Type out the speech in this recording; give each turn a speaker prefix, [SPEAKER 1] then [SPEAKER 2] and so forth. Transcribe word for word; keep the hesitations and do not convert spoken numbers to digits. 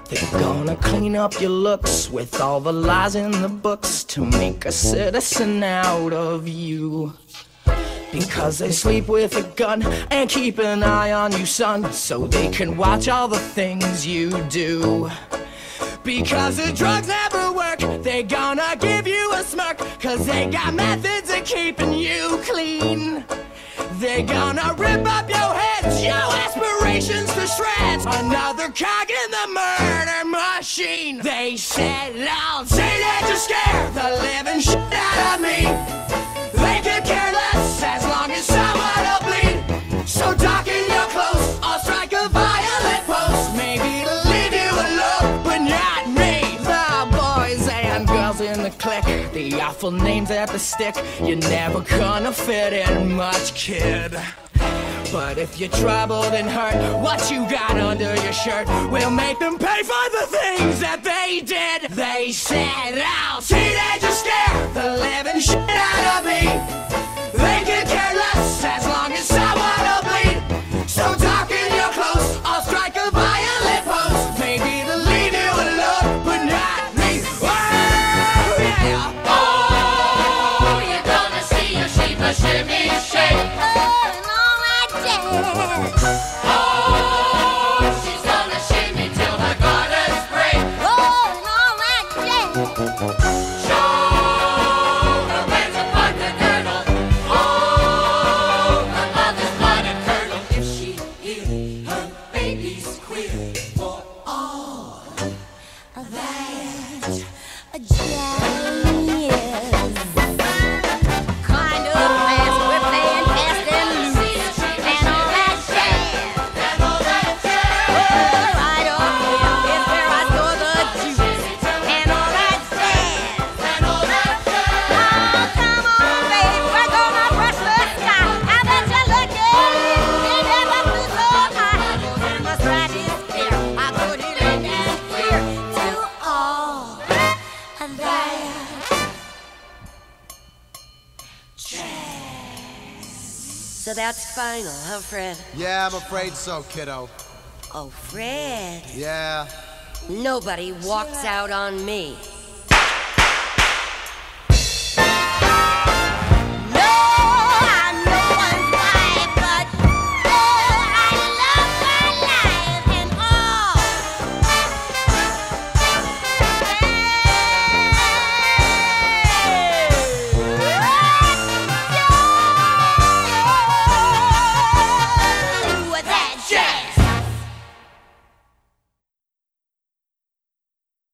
[SPEAKER 1] They're gonna clean up your looks with all the lies in the books to make a citizen out of you. Because they sleep with a gun and keep an eye on you, son, so they can watch all the things you do. Because the drugs never work, they gonna give you a smirk, cause they got methods of keeping you clean. They gonna rip up your heads, your aspirations to shreds, another cog in the murder machine. They said I'll say that to scare the living shit out of me. They could care less as long as someone will bleed. So darken your clothes, I'll strike a violent pose, maybe to leave you alone, but not me. The boys and girls in the clique, the awful names that the stick, you're never gonna fit in much, kid. But if you're troubled and hurt, what you got under your shirt will make them pay for the things that they did. They said I'll teenage you scare the living shit out of me. They could care less as long as someone will bleed. So darken your clothes, I'll strike a violent pose, maybe to leave you alone, but not me. Oh, yeah.
[SPEAKER 2] Oh, you're gonna see your sheep a shimmy shake.
[SPEAKER 3] Oh, she's gonna shimmy till her garters break.
[SPEAKER 2] Oh, and all that jazz.
[SPEAKER 3] Show her where to put the girdle. Oh, her mother's blooded curdle. If she hears her baby's queer for all
[SPEAKER 2] that jazz. Kind of fast, we're playing fast and loose, and all that jazz.
[SPEAKER 3] and all that jazz.
[SPEAKER 2] Oh, right on here is where I store the juice, and all that jazz.
[SPEAKER 3] And all that jazz.
[SPEAKER 2] Oh, come on, babe, we're gonna brush the sky. I bet you look good, you never flew so high. When the stride is clear, I put it in and clear to all that.
[SPEAKER 4] So that's final, huh, Fred?
[SPEAKER 5] Yeah, I'm afraid so, kiddo.
[SPEAKER 4] Oh, Fred.
[SPEAKER 5] Yeah.
[SPEAKER 4] Nobody walks out on me.